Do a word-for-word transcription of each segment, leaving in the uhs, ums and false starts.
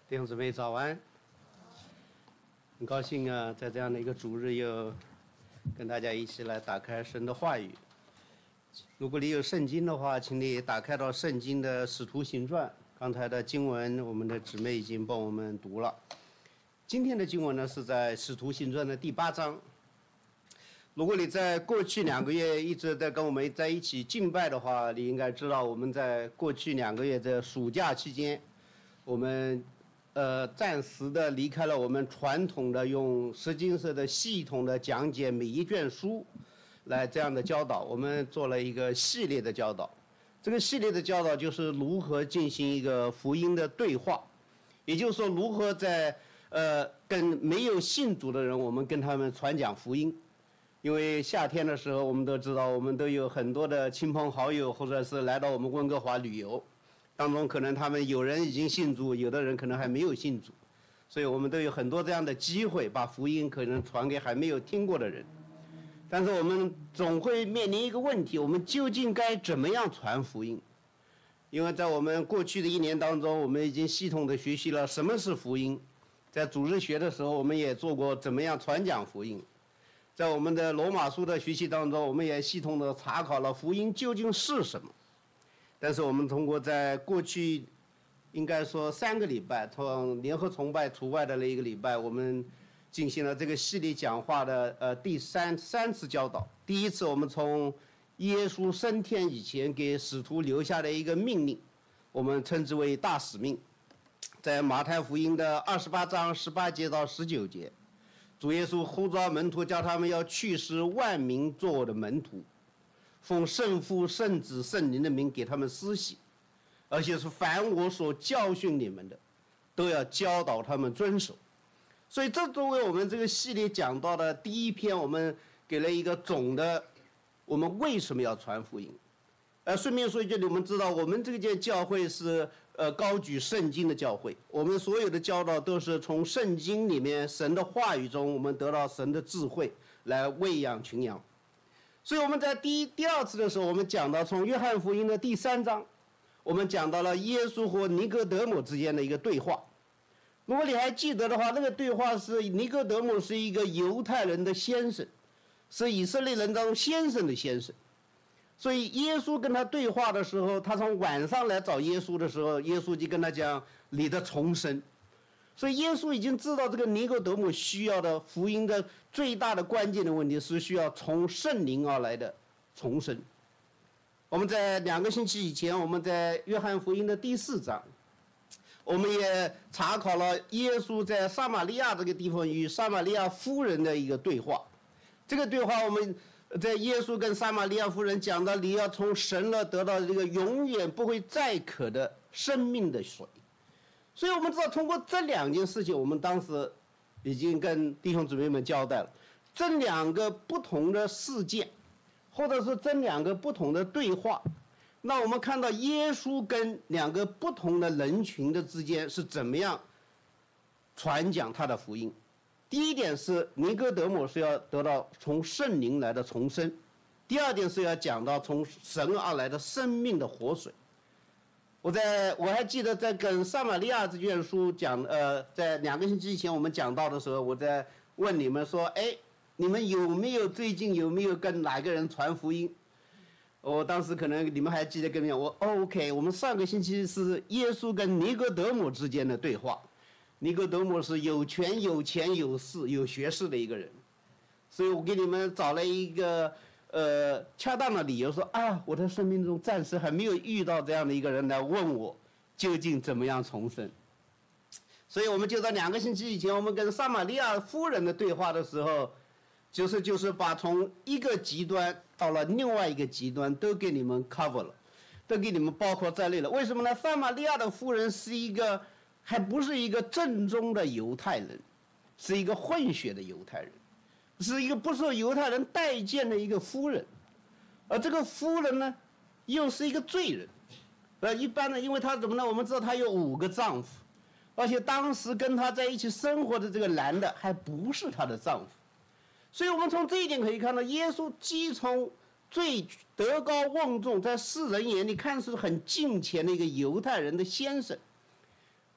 弟兄姊妹早安，很高兴啊，在这样的一个主日又跟大家一起来打开神的话语。如果你有圣经的话，请你打开到圣经的使徒行传，刚才的经文我们的姊妹已经帮我们读了。今天的经文呢是在使徒行传的第八章。如果你在过去两个月一直在跟我们在一起敬拜的话，你应该知道我们在过去两个月的暑假期间，我们呃暂时的离开了我们传统的用石经社的系统的讲解每一卷书来这样的教导，我们做了一个系列的教导。这个系列的教导就是如何进行一个福音的对话，也就是说如何在呃跟没有信主的人，我们跟他们传讲福音。因为夏天的时候，我们都知道，我们都有很多的亲朋好友，或者是来到我们温哥华旅游，当中可能他们有人已经信主，有的人可能还没有信主，所以我们都有很多这样的机会，把福音可能传给还没有听过的人。但是我们总会面临一个问题，我们究竟该怎么样传福音？因为在我们过去的一年当中，我们已经系统的学习了什么是福音，在主日学的时候，我们也做过怎么样传讲福音。在我们的罗马书的学习当中，我们也系统的查考了福音究竟是什么。但是我们通过在过去应该说三个礼拜，从联合崇拜除外的那一个礼拜，我们进行了这个系列讲话的呃第三三次教导。第一次我们从耶稣升天以前给使徒留下的一个命令，我们称之为大使命，在马太福音的二十八章十八节到十九节。主耶稣呼召门徒，叫他们要去使万民做我的门徒，奉圣父、圣子、圣灵的名给他们施洗，而且是凡我所教训你们的，都要教导他们遵守。所以这作为我们这个系列讲到的第一篇，我们给了一个总的，我们为什么要传福音。呃，顺便说一句，你们知道我们这个教会是呃高举圣经的教会，我们所有的教导都是从圣经里面神的话语中，我们得到神的智慧来喂养群羊。所以我们在第一、第二次的时候，我们讲到从约翰福音的第三章，我们讲到了耶稣和尼哥德摩之间的一个对话。如果你还记得的话，那个对话是尼哥德摩是一个犹太人的先生，是以色列人当中先生的先生。所以耶稣跟他对话的时候，他从晚上来找耶稣的时候，耶稣就跟他讲你的重生。所以耶稣已经知道这个尼哥德摩需要的福音的最大的关键的问题是需要从圣灵而来的重生。我们在两个星期以前，我们在约翰福音的第四章，我们也查考了耶稣在撒玛利亚这个地方与撒玛利亚妇人的一个对话。这个对话我们在耶稣跟撒玛利亚妇人讲到，你要从神那得到这个永远不会再渴的生命的水。所以我们知道，通过这两件事情，我们当时已经跟弟兄姊妹们交代了，这两个不同的事件，或者是这两个不同的对话，那我们看到耶稣跟两个不同的人群的之间是怎么样传讲他的福音。第一点是尼哥德摩是要得到从圣灵来的重生，第二点是要讲到从神而来的生命的活水。我在我还记得在跟撒玛利亚这卷书讲，呃，在两个星期以前我们讲到的时候，我在问你们说，哎，你们有没有最近有没有跟哪个人传福音？我当时可能你们还记得跟你讲，我、哦、OK， 我们上个星期是耶稣跟尼哥德摩之间的对话。尼哥德摩是有权有钱有势有学识的一个人，所以我给你们找了一个呃恰当的理由说啊，我的生命中暂时还没有遇到这样的一个人来问我究竟怎么样重生。所以我们就在两个星期以前，我们跟撒玛利亚夫人的对话的时候，就是就是把从一个极端到了另外一个极端都给你们 cover 了，都给你们包括在内了。为什么呢？撒玛利亚的夫人是一个还不是一个正宗的犹太人，是一个混血的犹太人，是一个不受犹太人待见的一个夫人，而这个夫人呢，又是一个罪人。呃，一般呢，因为她怎么呢？我们知道她有五个丈夫，而且当时跟她在一起生活的这个男的还不是她的丈夫，所以我们从这一点可以看到，耶稣既从最德高望重，在世人眼里看似很敬虔的一个犹太人的先生，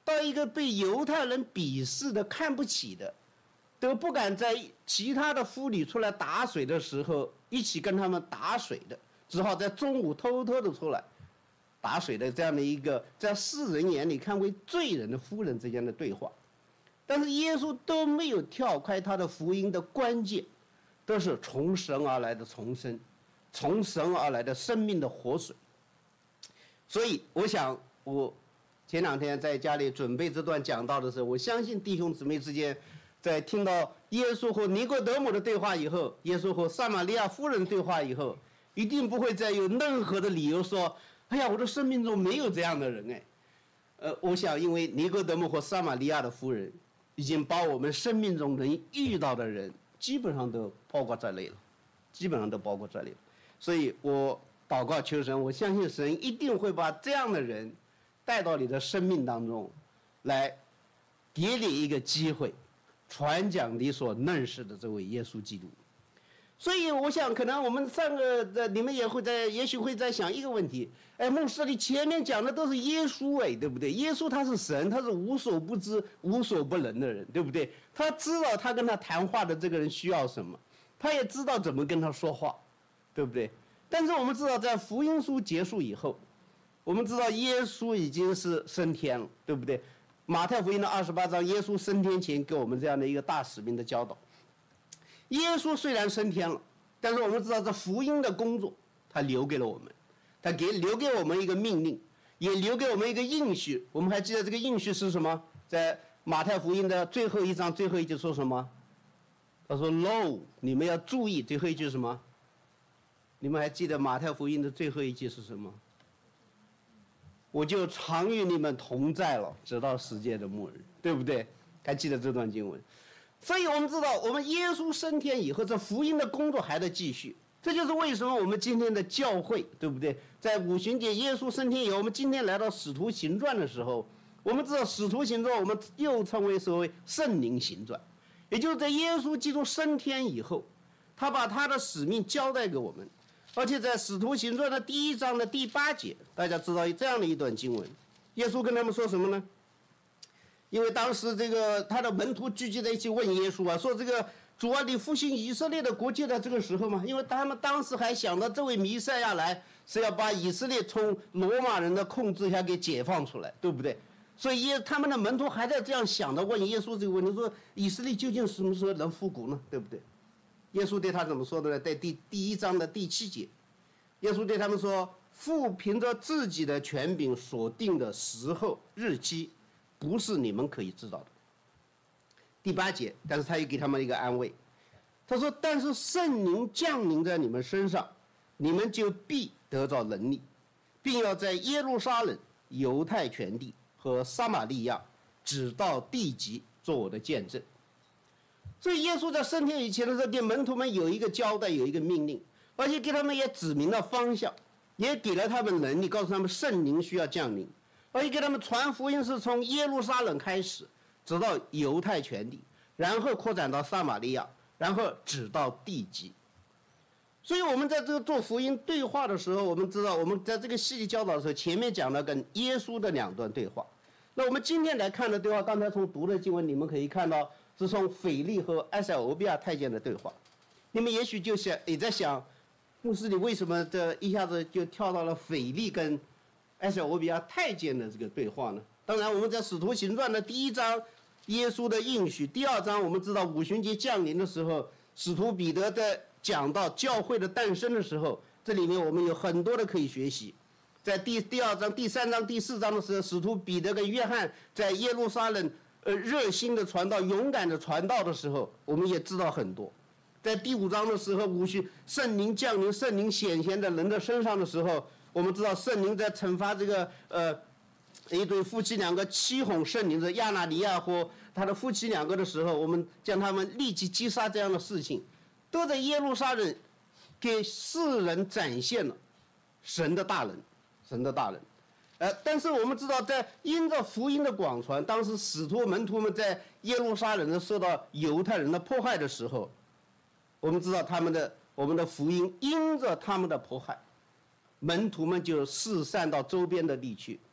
到一个被犹太人鄙视的、看不起的，都不敢在其他的妇女出来打水的时候一起跟他们打水的，只好在中午偷偷的出来打水的这样的一个在世人眼里看为罪人的妇人之间的对话。但是耶稣都没有跳开他的福音的关键，都是从神而来的重生，从神而来的生命的活水。所以我想，我前两天在家里准备这段讲道的时候，我相信弟兄姊妹之间在听到耶稣和尼哥德姆的对话以后，耶稣和撒玛利亚妇人对话以后，一定不会再有任何的理由说，哎呀，我的生命中没有这样的人哎。呃，我想因为尼哥德姆和撒玛利亚的妇人已经把我们生命中能遇到的人基本上都包括在内了，基本上都包括在内了。所以我祷告求神，我相信神一定会把这样的人带到你的生命当中来，给你一个机会传讲你所认识的这位耶稣基督。所以我想可能我们上个的你们也会在也许会在想一个问题，哎，牧师你前面讲的都是耶稣哎，对不对？耶稣他是神，他是无所不知无所不能的人，对不对？他知道他跟他谈话的这个人需要什么，他也知道怎么跟他说话，对不对？但是我们知道在福音书结束以后，我们知道耶稣已经是升天了，对不对？马太福音的二十八章，耶稣升天前给我们这样的一个大使命的教导。耶稣虽然升天了，但是我们知道这福音的工作他留给了我们，他给留给我们一个命令，也留给我们一个应许。我们还记得这个应许是什么？在马太福音的最后一章最后一句说什么？他说 lo， 你们要注意，最后一句是什么？你们还记得马太福音的最后一句是什么？我就常与你们同在了，直到世界的末日，对不对？还记得这段经文？所以我们知道，我们耶稣升天以后，这福音的工作还在继续。这就是为什么我们今天的教会，对不对？在五旬节耶稣升天以后，我们今天来到使徒行传的时候，我们知道使徒行传我们又称为所谓圣灵行传，也就是在耶稣基督升天以后，他把他的使命交代给我们。而且在使徒行传的第一章的第八节，大家知道这样的一段经文，耶稣跟他们说什么呢？因为当时这个他的门徒聚集在一起问耶稣啊，说这个主啊，你复兴以色列的国就在这个时候嘛？因为他们当时还想到这位弥赛亚来是要把以色列从罗马人的控制下给解放出来，对不对？所以耶他们的门徒还在这样想的问耶稣这个问题，说以色列究竟什么时候能复古呢？对不对？耶稣对他怎么说的呢？在第第一章的第七节，耶稣对他们说：“父凭着自己的权柄所定的时候日期，不是你们可以知道的。”第八节，但是他又给他们一个安慰，他说：“但是圣灵降临在你们身上，你们就必得着能力，并要在耶路撒冷、犹太全地和撒玛利亚，直到地极，做我的见证。”所以耶稣在升天以前的时候，给门徒们有一个交代，有一个命令，而且给他们也指明了方向，也给了他们能力，告诉他们圣灵需要降临，而且给他们传福音是从耶路撒冷开始，直到犹太全地，然后扩展到撒玛利亚，然后直到地极。所以我们在这个做福音对话的时候，我们知道我们在这个细节教导的时候，前面讲了跟耶稣的两段对话。那我们今天来看的对话，刚才从读的经文你们可以看到，是从腓力和埃塞俄比亚太监的对话。你们也许就想也在想，牧师你为什么这一下子就跳到了腓力跟埃塞俄比亚太监的这个对话呢？当然我们在使徒行传的第一章耶稣的应许，第二章我们知道五旬节降临的时候，使徒彼得在讲到教会的诞生的时候，这里面我们有很多的可以学习。在第第二章、第三章、第四章的时候，使徒彼得跟约翰在耶路撒冷呃热心的传道、勇敢的传道的时候，我们也知道很多。在第五章的时候，五旬圣灵降临、圣灵显现在人的身上的时候，我们知道圣灵在惩罚这个呃一对夫妻两个欺哄圣灵的亚拿尼亚和他的夫妻两个的时候，我们将他们立即击杀这样的事情，都在耶路撒冷给世人展现了神的大能。神的大人，呃，但是我们知道，在因着福音的广传，当时使徒门徒们在耶路撒冷受到犹太人的迫害的时候，我们知道他们的我们的福音因着他们的迫害，门徒们就四散到周边的地区，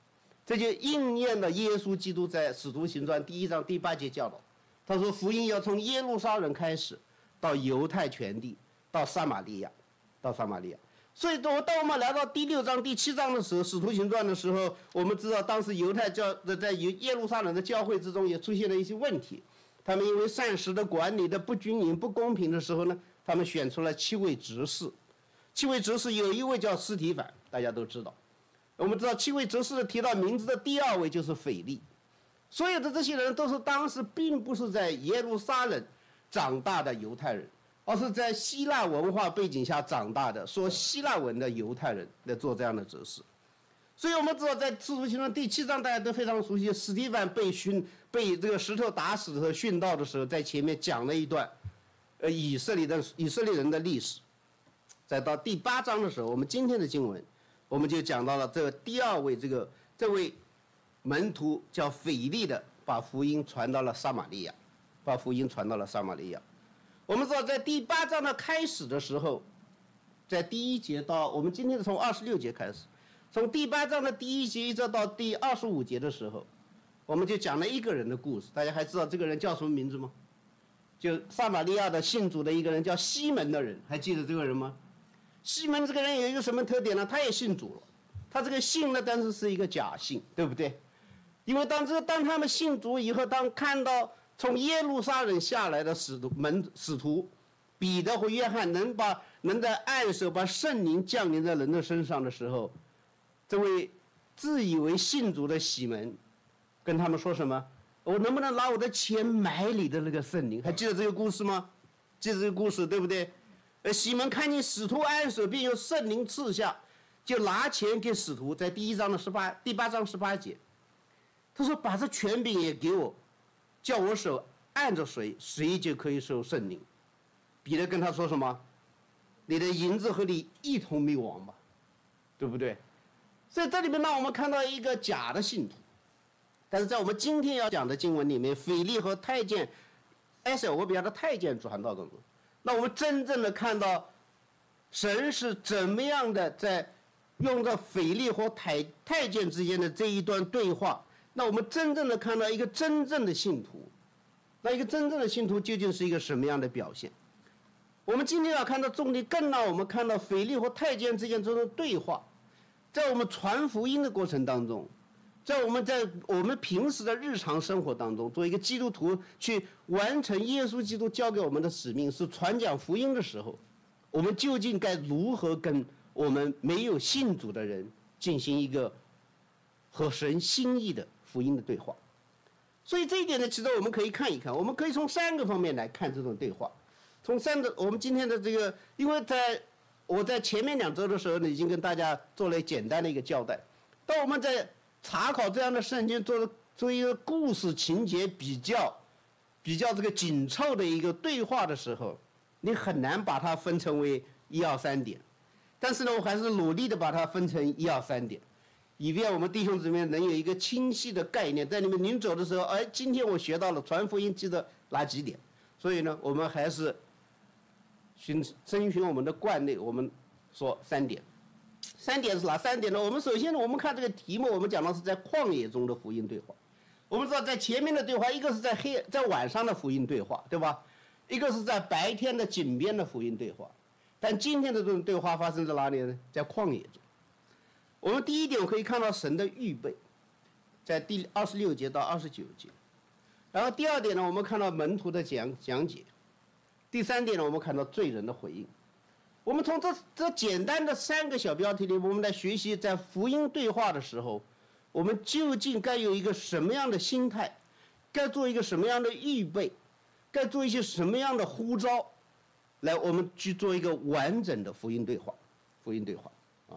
这就应验了耶稣基督在《使徒行传》第一章第八节教导。他说：“福音要从耶路撒冷开始，到犹太全地，到撒玛利亚，到撒玛利亚。”所以，当我们来到第六章、第七章的时候，《使徒行传》的时候，我们知道当时犹太教在耶路撒冷的教会之中也出现了一些问题。他们因为膳食的管理的不均匀、不公平的时候呢，他们选出了七位执事。七位执事有一位叫司提反，大家都知道。我们知道七位执事提到名字的第二位就是腓力。所有的这些人都是当时并不是在耶路撒冷长大的犹太人，而是在希腊文化背景下长大的说希腊文的犹太人来做这样的执事。所以我们知道在《使徒行传》第七章大家都非常熟悉，司提反被殉被这个石头打死和殉道的时候，在前面讲了一段呃以色列的以色列人的历史。再到第八章的时候，我们今天的经文我们就讲到了这个第二位这个这位门徒叫腓力的，把福音传到了撒玛利亚，把福音传到了撒玛利亚。我们知道在第八章的开始的时候，在第一节到我们今天从二十六节开始，从第八章的第一节一直到第二十五节的时候，我们就讲了一个人的故事。大家还知道这个人叫什么名字吗？就撒玛利亚的信主的一个人叫西门的人，还记得这个人吗？西门这个人有一个什么特点呢？他也信主了，他这个信呢，但是是一个假信，对不对？因为当这当他们信主以后，当看到从耶路撒冷下来的使徒门使徒彼得和约翰能把能在按手把圣灵降临在人的身上的时候，这位自以为信主的西门跟他们说什么？我能不能拿我的钱买你的那个圣灵？还记得这个故事吗？记得这个故事对不对？而西门看见使徒按手，并有圣灵赐下，就拿钱给使徒，在第一章的十八第八章十八节，他说：“把这权柄也给我，叫我手按着谁，谁就可以受圣灵。”彼得跟他说什么？你的银子和你一同灭亡吧，对不对？所以这里面让我们看到一个假的信徒。但是在我们今天要讲的经文里面，腓力和太监埃塞俄比亚的太监传道当中，那我们真正的看到神是怎么样的在用着腓力和太太监之间的这一段对话，那我们真正的看到一个真正的信徒。那一个真正的信徒究竟是一个什么样的表现？我们今天要看到重点，更让我们看到腓力和太监之间这种对话，在我们传福音的过程当中，在我们在我们平时的日常生活当中，作为一个基督徒去完成耶稣基督交给我们的使命，是传讲福音的时候，我们究竟该如何跟我们没有信主的人进行一个合神心意的福音的对话？所以这一点呢，其实我们可以看一看，我们可以从三个方面来看这种对话。从三个，我们今天的这个，因为在我在前面两周的时候呢，已经跟大家做了简单的一个交代。当我们在查考这样的圣经，做做一个故事情节比较比较这个紧凑的一个对话的时候，你很难把它分成为一二三点。但是呢，我还是努力的把它分成一二三点，以便我们弟兄姊妹能有一个清晰的概念，在你们临走的时候，哎，今天我学到了传福音记得哪几点。所以呢，我们还是循遵循我们的惯例，我们说三点。三点是哪三点呢？我们首先呢，我们看这个题目，我们讲的是在旷野中的福音对话。我们知道，在前面的对话，一个是在黑在晚上的福音对话，对吧？一个是在白天的井边的福音对话。但今天的这种对话发生在哪里呢？在旷野中。我们第一点，我可以看到神的预备，在第二十六节到二十九节。然后第二点呢，我们看到门徒的讲讲解。第三点呢，我们看到罪人的回应。我们从这这简单的三个小标题里，我们来学习在福音对话的时候，我们究竟该有一个什么样的心态，该做一个什么样的预备，该做一些什么样的呼召，来我们去做一个完整的福音对话。福音对话啊。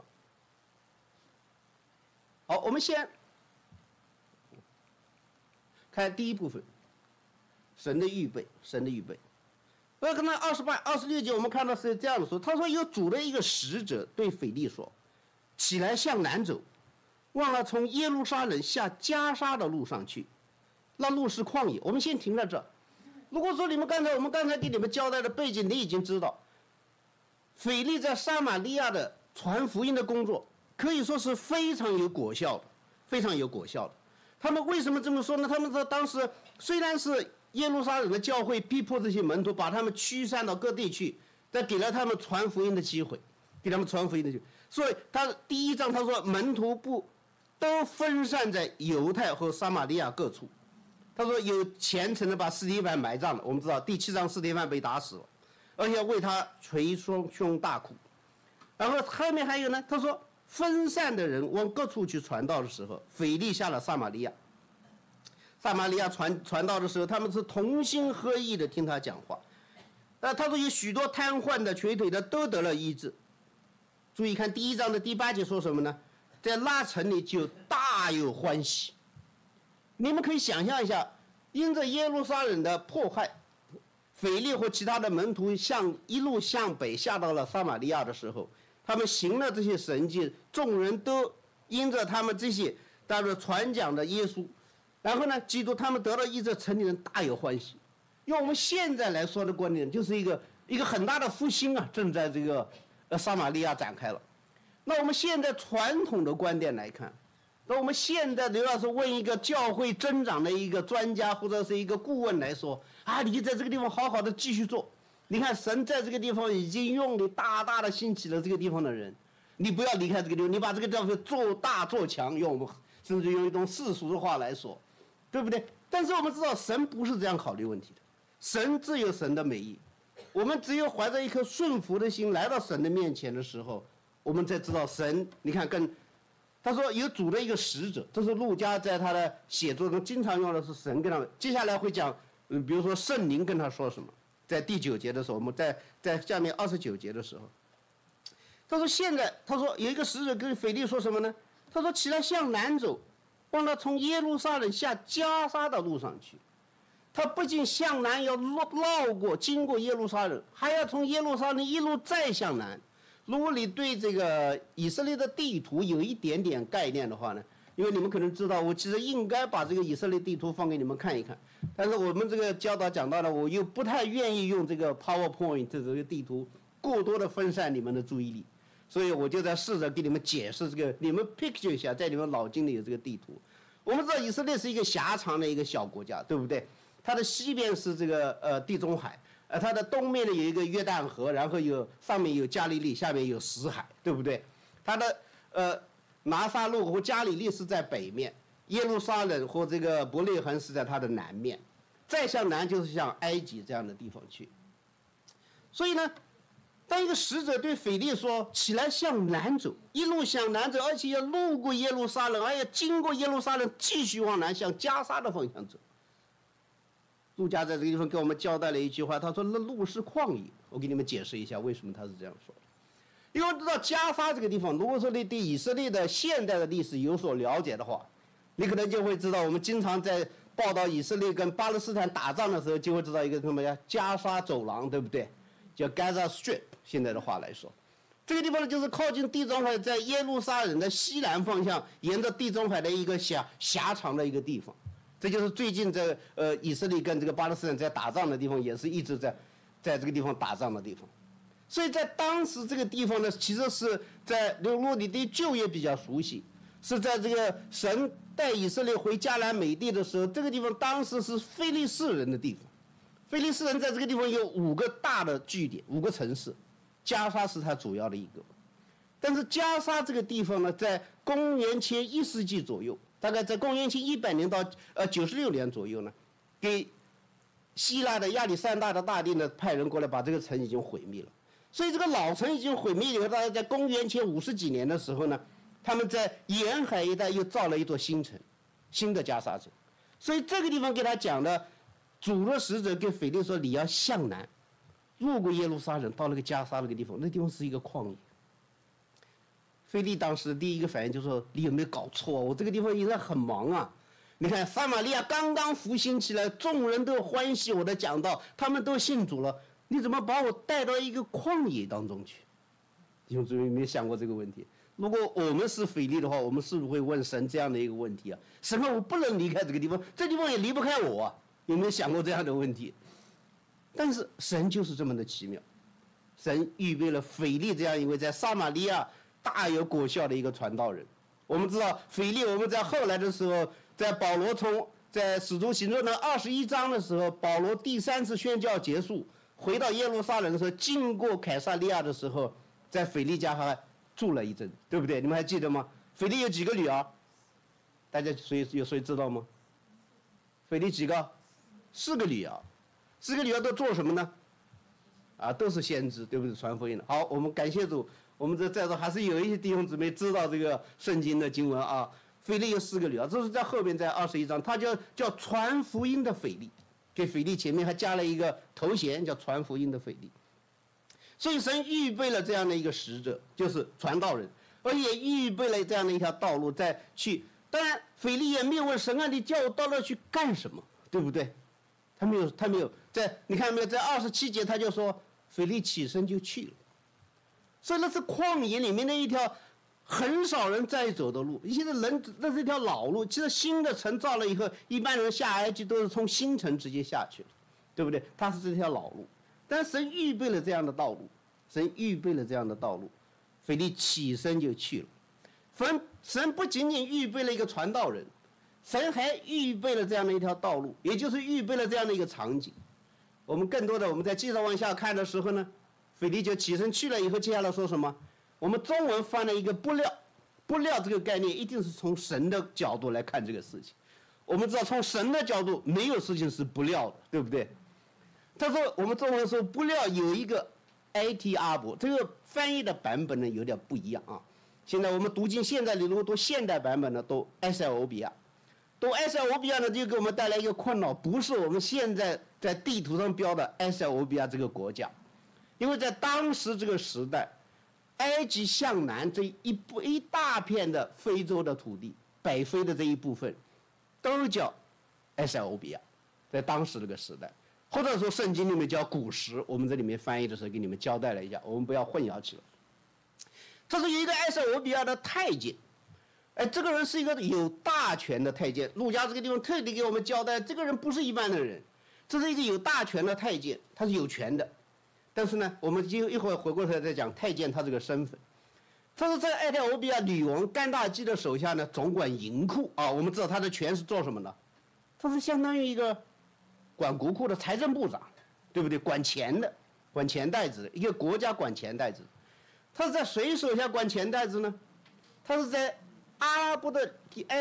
好，我们先看第一部分，神的预备，神的预备。那刚才二十八、二十六节，我们看到是这样的说，他说有主的一个使者对腓力说：“起来向南走，忘了从耶路撒冷下加沙的路上去，那路是旷野。”我们先停在这。如果说你们刚才我们刚才给你们交代的背景，你已经知道，腓力在撒玛利亚的传福音的工作可以说是非常有果效的， 非常有果效的。他们为什么这么说呢？他们说当时虽然是耶路撒冷的教会逼迫这些门徒，把他们驱散到各地去，但给了他们传福音的机会，给他们传福音的机会。所以他第一章他说门徒不都分散在犹太和撒玛利亚各处。他说有虔诚的把司提反埋葬了，我们知道第七章司提反被打死了，而且为他捶双胸大哭。然后后面还有呢，他说分散的人往各处去传道的时候，腓力下了撒玛利亚。撒玛利亚传传道的时候，他们是同心合意的听他讲话。那他说有许多瘫痪的、瘸腿的都得了医治。注意看第一章的第八节说什么呢？在那城里就大有欢喜。你们可以想象一下，因着耶路撒冷的迫害，腓力和其他的门徒向一路向北下到了撒玛利亚的时候，他们行了这些神迹，众人都因着他们这些大家传讲的耶稣，然后呢，基督他们得到医治，城里人大有欢喜。用我们现在来说的观点，就是一个一个很大的复兴啊，正在这个呃撒玛利亚展开了。那我们现在传统的观点来看，那我们现在刘老师问一个教会增长的一个专家或者是一个顾问来说啊，你在这个地方好好的继续做。你看神在这个地方已经用你大大的兴起了这个地方的人，你不要离开这个地方，你把这个地方做大做强，用我们甚至用一种世俗的话来说，对不对？但是我们知道神不是这样考虑问题的，神自有神的美意。我们只有怀着一颗顺服的心来到神的面前的时候，我们才知道神，你看跟他说有主的一个使者，这是路加在他的写作中经常用的是神跟他们。接下来会讲，嗯，比如说圣灵跟他说什么，在第九节的时候，我们在在下面二十九节的时候，他说现在他说有一个使者跟腓力说什么呢？他说起来向南走，往那从耶路撒冷下加沙的路上去。他不仅向南要绕过经过耶路撒冷，还要从耶路撒冷一路再向南。如果你对这个以色列的地图有一点点概念的话呢，因为你们可能知道，我其实应该把这个以色列地图放给你们看一看，但是我们这个教导讲到了，我又不太愿意用这个 PowerPoint 这个地图过多的分散你们的注意力，所以我就在试着给你们解释这个，你们 picture 一下，在你们脑筋里有这个地图。我们知道以色列是一个狭长的一个小国家，对不对？它的西边是这个呃地中海。呃，它的东面呢有一个约旦河，然后有上面有加利利，下面有死海，对不对？它的呃拿撒路和加利利是在北面，耶路撒冷和这个伯利恒是在它的南面，再向南就是像埃及这样的地方去。所以呢，当一个使者对腓力说起来向南走，一路向南走，而且要路过耶路撒冷，而且经过耶路撒冷继续往南向加沙的方向走。路加在这个地方给我们交代了一句话，他说那路是旷野。我给你们解释一下为什么他是这样说的。因为知道加沙这个地方，如果说你对以色列的现代的历史有所了解的话，你可能就会知道，我们经常在报道以色列跟巴勒斯坦打仗的时候，就会知道一个什么呀，加沙走廊，对不对？叫 Gaza Strip， 现在的话来说，这个地方呢就是靠近地中海，在耶路撒冷的西南方向，沿着地中海的一个狭狭长的一个地方。这就是最近这呃以色列跟这个巴勒斯坦在打仗的地方，也是一直在在这个地方打仗的地方。所以在当时这个地方呢，其实是在如果你对就业比较熟悉，是在这个神带以色列回迦南美地的时候，这个地方当时是非利士人的地方。非利士人在这个地方有五个大的据点，五个城市，加沙是它主要的一个。但是加沙这个地方呢，在公元前一世纪左右。大概在公元前一百年到呃九十六年左右呢，给希腊的亚历山大的大帝呢派人过来把这个城已经毁灭了。所以这个老城已经毁灭以后，大概在公元前五十几年的时候呢，他们在沿海一带又造了一座新城，新的加沙城。所以这个地方给他讲的，主的使者跟腓力说，你要向南，路过耶路撒冷到那个加沙那个地方，那地方是一个旷野。腓力当时第一个反应就是说：“你有没有搞错？我这个地方现在很忙啊！你看撒玛利亚刚刚复兴起来，众人都欢喜我的讲道，他们都信主了。你怎么把我带到一个旷野当中去？”弟兄姊妹，有没有想过这个问题？如果我们是腓力的话，我们是不是会问神这样的一个问题啊？神啊，我不能离开这个地方，这地方也离不开我啊！有没有想过这样的问题？但是神就是这么的奇妙，神预备了腓力这样一位在撒玛利亚大有果效的一个传道人， 我们知道腓利，我们在后来的时候，在保罗从在使徒行传的二十一章的时候，保罗第三次宣教结束，回到耶路撒冷的时候，经过凯撒利亚的时候，在腓利家还住了一阵，对不对？你们还记得吗？腓利有几个女儿？大家谁有谁知道吗？腓利几个？四个女儿，四个女儿都做什么呢？啊，都是先知，对不对？传福音的。好，我们感谢主，我们这在座还是有一些弟兄姊妹知道这个圣经的经文啊。腓利有四个女儿，这是在后边在二十一章，他叫叫传福音的腓利，给腓利前面还加了一个头衔叫传福音的腓利。所以神预备了这样的一个使者，就是传道人，而且预备了这样的一条道路再去。当然，腓利也没有问神啊，你叫我到那去干什么，对不对？他没有，他没有在，你看没有，在二十七节他就说，腓利起身就去了。所以那是旷野里面的一条很少人在走的路，现在人那是一条老路。其实新的城造了以后，一般人下埃及都是从新城直接下去了，对不对？它是这条老路，但神预备了这样的道路，神预备了这样的道路，腓利起身就去了。神神不仅仅预备了一个传道人，神还预备了这样的一条道路，也就是预备了这样的一个场景。我们更多的我们在继续往下看的时候呢，腓利就起身去了以后，接下来说什么？我们中文翻了一个不料，不料这个概念一定是从神的角度来看这个事情。我们知道从神的角度没有事情是不料的，对不对？他说我们中文说不料有一个 A T 阿伯，这个翻译的版本呢有点不一样啊。现在我们读经现在你如果读现代版本呢，都 S L O B R， 读 S L O B R 呢就给我们带来一个困扰，不是我们现在在地图上标的 S L O B R 这个国家，因为在当时这个时代，埃及向南这一部一大片的非洲的土地，北非的这一部分，都叫 S L O B R， 在当时这个时代，或者说圣经里面叫古时，我们这里面翻译的时候给你们交代了一下，我们不要混淆起来。这是有一个 S L O B R 的太监，哎，这个人是一个有大权的太监。路加这个地方特地给我们交代，这个人不是一般的人，这是一个有大权的太监，他是有权的。但是呢，我们一一会儿回过头来再讲太监他这个身份。他是在埃塞俄比亚女王甘大基的手下呢，总管银库啊。我们知道他的权是做什么的？他是相当于一个管国库的财政部长，对不对？管钱的，管钱袋子的一个国家管钱袋子。他是在谁手下管钱袋子呢？他是在阿拉伯的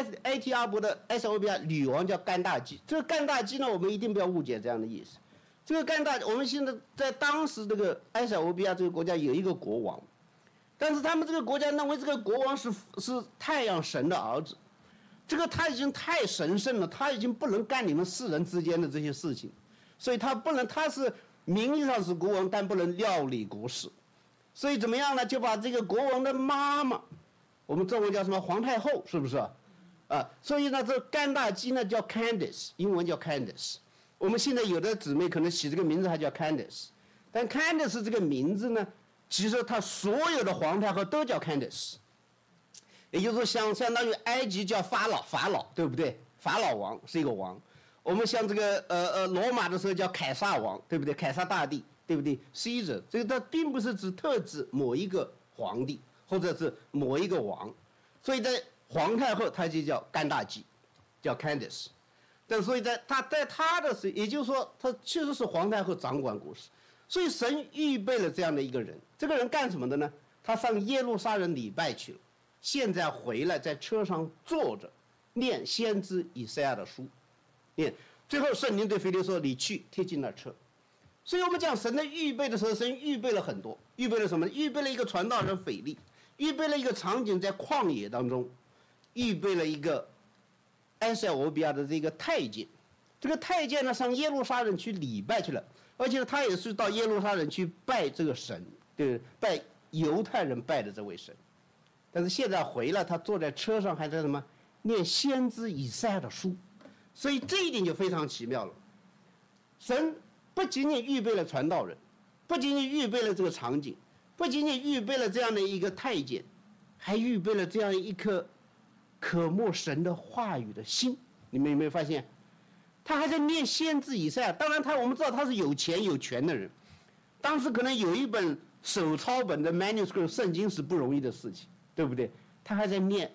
A T 阿伯的埃塞俄比亚女王叫甘大基。这个甘大基呢，我们一定不要误解这样的意思。这个甘大，我们现在在当时这个埃塞俄比亚这个国家有一个国王，但是他们这个国家认为这个国王是是太阳神的儿子，这个他已经太神圣了，他已经不能干你们世人之间的这些事情，所以他不能，他是名义上是国王，但不能料理国事，所以怎么样呢？就把这个国王的妈妈，我们中文叫什么皇太后，是不是？啊，所以呢，这甘大基呢叫 Candace， 英文叫 Candace。我们现在有的姊妹可能起这个名字还叫 Candace， 但 Candace 这个名字呢，其实它所有的皇太后都叫 Candace， 也就是说相相当于埃及叫法老，法老对不对？法老王是一个王。我们像这个呃呃罗马的时候叫凯撒王，对不对？凯撒大帝，对不对 ？Caesar， 这个它并不是指特指某一个皇帝或者是某一个王，所以在皇太后她就叫甘大基，叫 Candace。但所以在他在他的时，也就是说，他确实是皇太后掌管国事，所以神预备了这样的一个人。这个人干什么的呢？他上耶路撒冷礼拜去了，现在回来在车上坐着，念先知以赛亚的书，念。最后圣灵对腓利说：“你去，贴近那车。”所以我们讲神的预备的时候，神预备了很多，预备了什么？预备了一个传道人腓利，预备了一个场景在旷野当中，预备了一个埃塞俄比亚的这个太监，这个太监呢上耶路撒冷去礼拜去了，而且他也是到耶路撒冷去拜这个神，对，拜犹太人拜的这位神。但是现在回来，他坐在车上还在什么念先知以赛亚的书，所以这一点就非常奇妙了。神不仅仅预备了传道人，不仅仅预备了这个场景，不仅仅预备了这样的一个太监，还预备了这样一颗渴慕神的话语的心。你们有没有发现，他还在念先知以赛亚？当然他我们知道他是有钱有权的人，当时可能有一本手抄本的 manuscript 圣经是不容易的事情，对不对？他还在念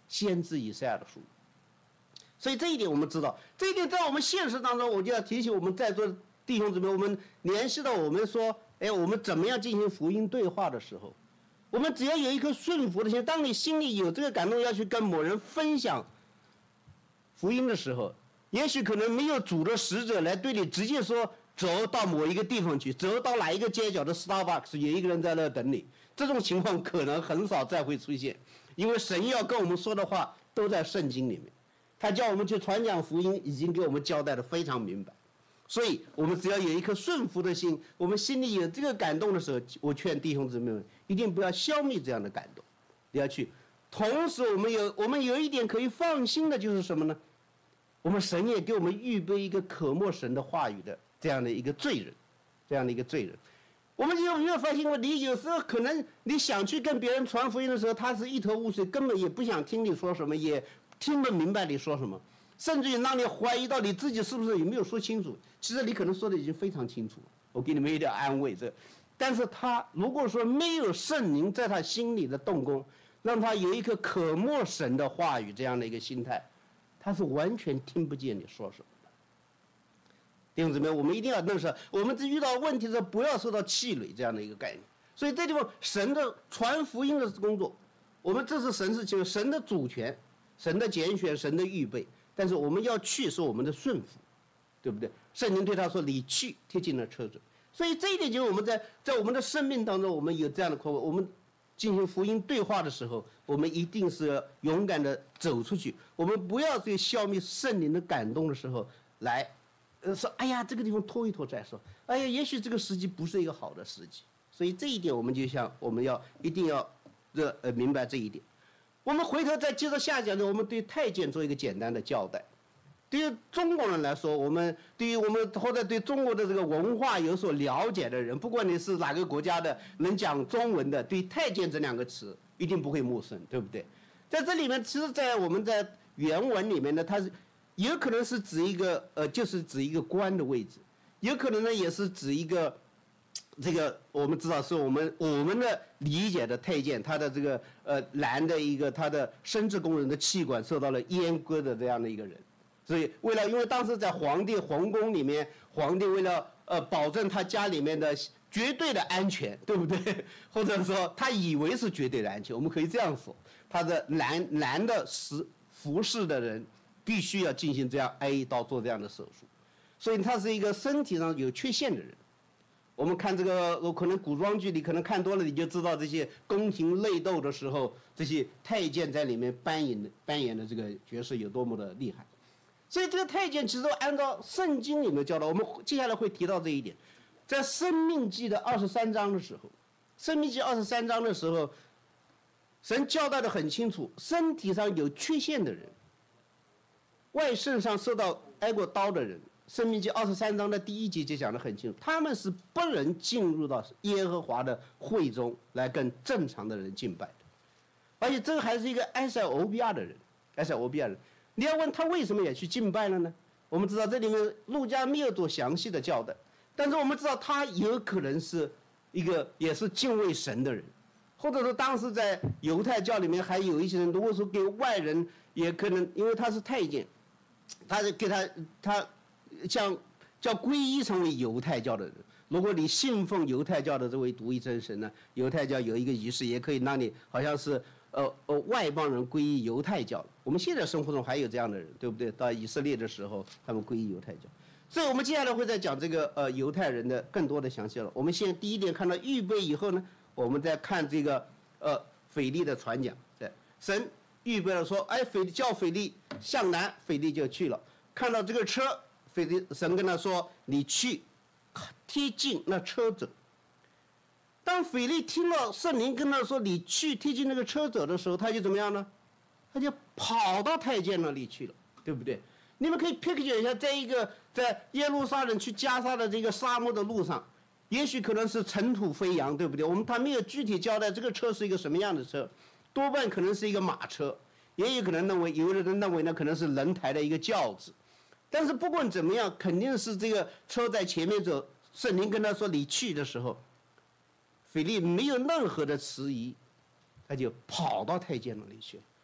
先知以赛亚的书。所以这一点我们知道，这一点在我们现实当中，我就要提醒我们在座的弟兄姊妹，我们联系到我们说，哎，我们怎么样进行福音对话的时候，我们只要有一颗顺服的心，当你心里有这个感动要去跟某人分享福音的时候，也许可能没有主的使者来对你直接说走到某一个地方去，走到哪一个街角的 Starbucks 有一个人在那等你，这种情况可能很少再会出现，因为神要跟我们说的话都在圣经里面，他叫我们去传讲福音，已经给我们交代的非常明白。所以我们只要有一颗顺服的心，我们心里有这个感动的时候，我劝弟兄姊妹们一定不要消灭这样的感动，你要去。同时我们有我们有一点可以放心的就是什么呢？我们神也给我们预备一个渴慕神的话语的这样的一个罪人，这样的一个罪人。我们有没有发现过，你有时候可能你想去跟别人传福音的时候，他是一头雾水，根本也不想听你说什么，也听不明白你说什么，甚至于让你怀疑到你自己是不是有没有说清楚。其实你可能说的已经非常清楚了，我给你们一点安慰。这，但是他如果说没有圣灵在他心里的动工，让他有一颗渴慕神的话语这样的一个心态，他是完全听不见你说什么的。弟兄姊妹，我们一定要认识，我们在遇到问题的时候不要受到气馁这样的一个概念。所以这地方神的传福音的工作，我们这是神是就是神的主权，神的拣选，神的预备，但是我们要去是我们的顺服，对不对？圣灵对他说：“你去，贴近了车子。”所以这一点就是我们在在我们的生命当中，我们有这样的困惑，我们进行福音对话的时候，我们一定是要勇敢的走出去，我们不要去消灭圣灵的感动的时候来，呃，说哎呀这个地方拖一拖再说，哎呀也许这个时机不是一个好的时机。所以这一点我们就像我们要一定要这呃明白这一点。我们回头再接着下讲呢，我们对太监做一个简单的交代。对于中国人来说，我们对于我们或者对中国的这个文化有所了解的人，不管你是哪个国家的，能讲中文的，对太监这两个词一定不会陌生，对不对？在这里面，其实，在我们在原文里面呢，它是有可能是指一个呃，就是指一个官的位置，有可能呢也是指一个这个我们知道是我们我们的理解的太监，他的这个呃男的一个他的生殖功能的器官受到了阉割的这样的一个人。所以，为了因为当时在皇帝皇宫里面，皇帝为了呃保证他家里面的绝对的安全，对不对？或者说他以为是绝对的安全，我们可以这样说，他的男男的服服侍的人必须要进行这样挨一刀做这样的手术，所以他是一个身体上有缺陷的人。我们看这个，可能古装剧你可能看多了，你就知道这些宫廷内斗的时候，这些太监在里面扮演的扮演的这个角色有多么的厉害。所以这个太监其实按照圣经里面教导，我们接下来会提到这一点，在申命记的二十三章的时候，申命记二十三章的时候，神交代的很清楚，身体上有缺陷的人，外肾上受到挨过刀的人，申命记二十三章的第一节就讲得很清楚，他们是不能进入到耶和华的会中来跟正常的人敬拜的，而且这个还是一个埃塞俄比亚的人，埃塞俄比亚人。你要问他为什么也去敬拜了呢？我们知道这里面路加没有做详细的交代，但是我们知道他有可能是一个也是敬畏神的人，或者说当时在犹太教里面还有一些人，如果说给外人也可能，因为他是太监，他是给他他像叫皈依成为犹太教的人。如果你信奉犹太教的这位独一真神呢，犹太教有一个仪式，也可以让你好像是。呃呃，外邦人皈依犹太教，我们现在生活中还有这样的人，对不对？到以色列的时候，他们皈依犹太教。所以我们接下来会再讲这个呃犹太人的更多的详细了。我们现在第一点看到预备以后呢，我们再看这个呃腓力的传讲。对，神预备了说，哎，腓叫腓力向南，腓力就去了。看到这个车，腓力神跟他说，你去贴近那车子。当腓力听到圣灵跟他说你去贴近那个车走的时候，他就怎么样呢？他就跑到太监那里去了，对不对？你们可以 picture 一下，在一个在耶路撒冷去加沙的这个沙漠的路上，也许可能是尘土飞扬，对不对？我们他没有具体交代这个车是一个什么样的车，多半可能是一个马车，也有可能认为有的人认为呢可能是人抬的一个轿子，但是不管怎么样，肯定是这个车在前面走。圣灵跟他说你去的时候。腓力没有任何的迟疑，他就跑到太监那里去了。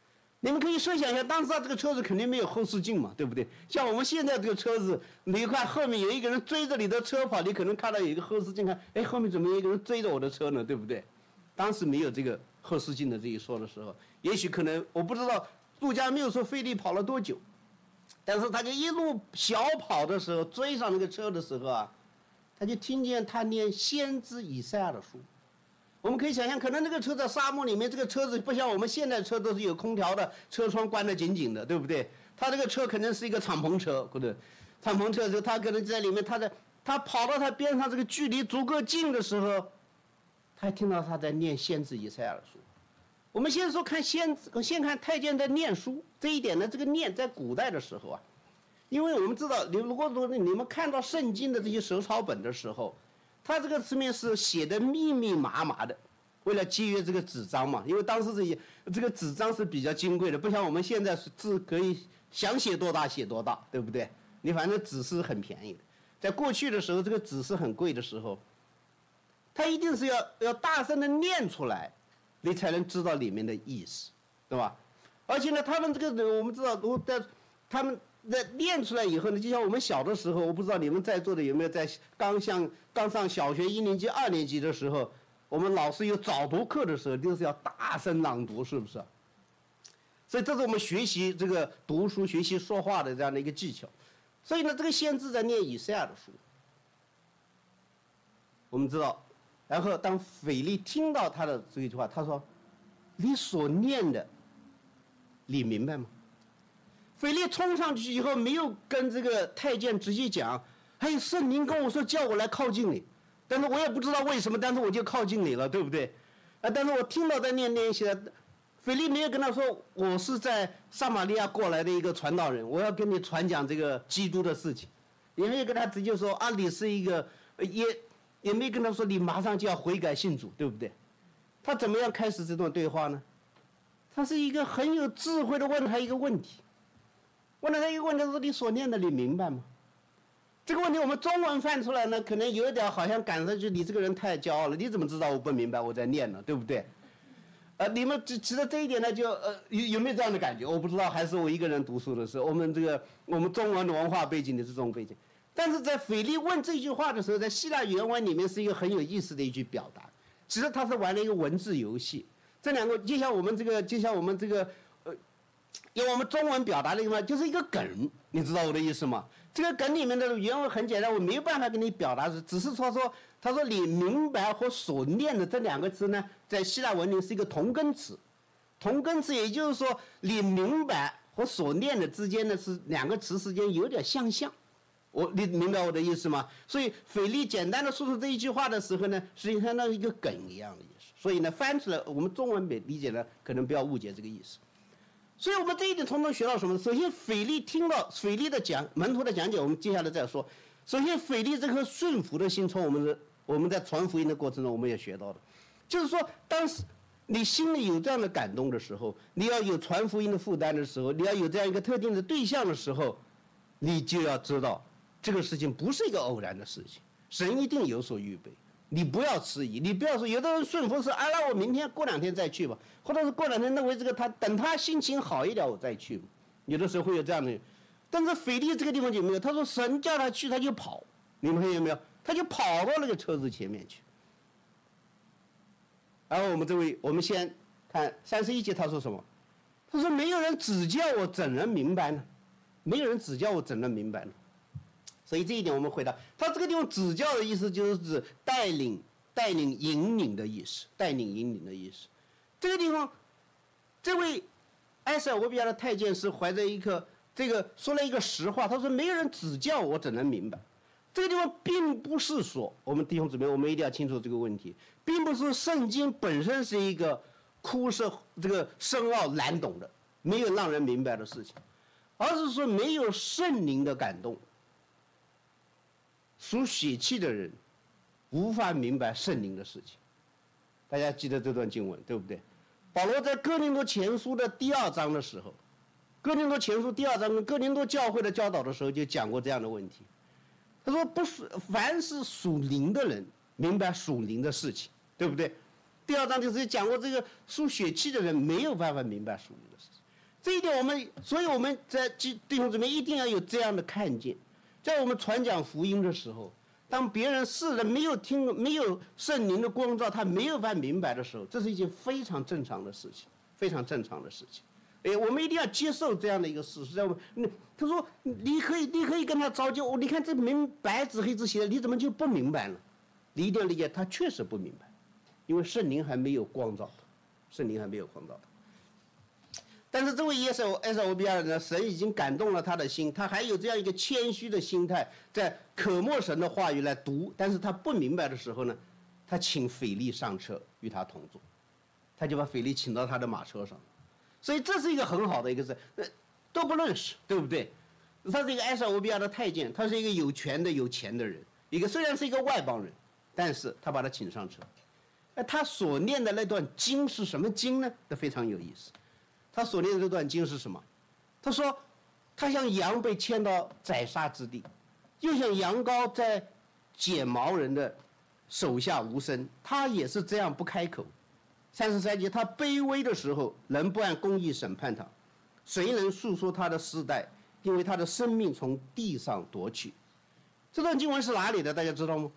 你们可以设想一下，当时他这个车子肯定没有后视镜嘛，对不对？像我们现在这个车子，你看后面有一个人追着你的车跑，你可能看到有一个后视镜，看，哎，后面怎么有一个人追着我的车呢？对不对？当时没有这个后视镜的这一说的时候，也许可能我不知道路加没有说菲利跑了多久，但是他就一路小跑的时候追上那个车的时候啊，他就听见他念先知以赛亚的书。我们可以想象，可能那个车在沙漠里面，这个车子不像我们现在车都是有空调的，车窗关得紧紧的，对不对？他这个车可能是一个敞篷车，或者敞篷车的时候，他可能在里面，他在他跑到他边上这个距离足够近的时候，他听到他在念先知以赛亚的书。我们先说看先先看太监在念书这一点呢，这个念在古代的时候啊，因为我们知道，你如果说你们看到圣经的这些手抄本的时候，它这个词面是写的密密麻麻的，为了节约这个纸张嘛，因为当时这些这个纸张是比较金贵的，不像我们现在是字可以想写多大写多大，对不对？你反正纸是很便宜的，在过去的时候，这个纸是很贵的时候，它一定是要要大声的念出来，你才能知道里面的意思，对吧？而且呢，他们这个我们知道，都在他们。那练出来以后呢，就像我们小的时候，我不知道你们在座的有没有在刚上刚上小学一年级、二年级的时候，我们老师有早读课的时候，就是要大声朗读，是不是？所以这是我们学习这个读书、学习说话的这样的一个技巧。所以呢，这个先知在念以赛亚的书，我们知道，然后当腓力听到他的这一句话，他说：“你所念的，你明白吗？”腓力冲上去以后，没有跟这个太监直接讲：“哎，圣灵跟我说叫我来靠近你，但是我也不知道为什么，但是我就靠近你了，对不对？”啊，但是我听到在念念起来，腓力没有跟他说：“我是在撒玛利亚过来的一个传道人，我要跟你传讲这个基督的事情。”也没有跟他直接说：“啊，你是一个，也也没跟他说你马上就要悔改信主，对不对？”他怎么样开始这段对话呢？他是一个很有智慧的问他一个问题。问了他一个问题，说：“你所念的，你明白吗？”这个问题我们中文翻出来呢，可能有一点好像感觉就你这个人太骄傲了，你怎么知道我不明白我在念呢？对不对？呃，你们只知道这一点呢，就呃有有没有这样的感觉？我不知道，还是我一个人读书的时候，我们这个我们中文的文化背景的是这种背景。但是在腓力问这句话的时候，在希腊原文里面是一个很有意思的一句表达，其实他是玩了一个文字游戏。这两个就像我们这个，就像我们这个。用我们中文表达的什么，就是一个梗，你知道我的意思吗？这个梗里面的原文很简单，我没有办法跟你表达，只是说说，他说你明白和所念的这两个词呢，在希腊文里是一个同根词，同根词也就是说，你明白和所念的之间呢是两个词之间有点相像，我你明白我的意思吗？所以腓力简单的说出这一句话的时候呢，实际上那一个梗一样的意思，所以呢翻出来我们中文理解呢，可能不要误解这个意思。所以我们这一点从中学到什么？首先，腓力听到腓力的讲门徒的讲解，我们接下来再说。首先，腓力这颗顺服的心，从我们的我们在传福音的过程中，我们也学到的，就是说，当时你心里有这样的感动的时候，你要有传福音的负担的时候，你要有这样一个特定的对象的时候，你就要知道这个事情不是一个偶然的事情，神一定有所预备。你不要迟疑，你不要说有的人顺服是啊，那我明天过两天再去吧，或者是过两天认为这个他等他心情好一点我再去吧，有的时候会有这样的。但是腓力这个地方就没有，他说神叫他去他就跑，你们看见没有？他就跑到那个车子前面去。然后我们这位，我们先看三十一节他说什么？他说没有人指教我怎能明白呢？没有人指教我怎能明白呢？所以这一点我们回答，他这个地方指教的意思就是指带领、带领、引领的意思，带领、引领的意思。这个地方，这位埃塞俄比亚的太监是怀着一颗这个说了一个实话，他说没有人指教我怎能明白。这个地方并不是说，我们弟兄姊妹，我们一定要清楚这个问题，并不是圣经本身是一个枯涩、这个深奥难懂的、没有让人明白的事情，而是说没有圣灵的感动。属血气的人无法明白圣灵的事情，大家记得这段经文对不对？保罗在哥林多前书的第二章的时候，哥林多前书第二章跟哥林多教会的教导的时候就讲过这样的问题。他说不是凡是属灵的人明白属灵的事情，对不对？第二章就是讲过这个属血气的人没有办法明白属灵的事情。 这一点我们，所以我们在弟兄姊妹一定要有这样的看见，在我们传讲福音的时候，当别人世人没有听、没有圣灵的光照，他没有办法明白的时候，这是一件非常正常的事情，非常正常的事情。哎，我们一定要接受这样的一个事实。他说：“你可以，你可以跟他招就，你看这明白纸黑字写的，你怎么就不明白呢？你一定要理解，他确实不明白，因为圣灵还没有光照他，圣灵还没有光照他。但是这位耶稣埃塞俄比亚人呢，神已经感动了他的心，他还有这样一个谦虚的心态，在渴慕神的话语来读。但是他不明白的时候呢，他请腓力上车与他同坐，他就把腓力请到他的马车上。所以这是一个很好的一个事，呃，都不认识，对不对？他是一个埃塞俄比亚的太监，他是一个有权的、有钱的人，一个虽然是一个外邦人，但是他把他请上车。那他所念的那段经是什么经呢？这非常有意思。他所念的这段经是什么？他说，他像羊被牵到宰杀之地，又像羊羔在剪毛人的手下无声，他也是这样不开口。三十三节，他卑微的时候，人不按公义审判他，谁能诉说他的世代？因为他的生命从地上夺去。这段经文是哪里的？大家知道吗？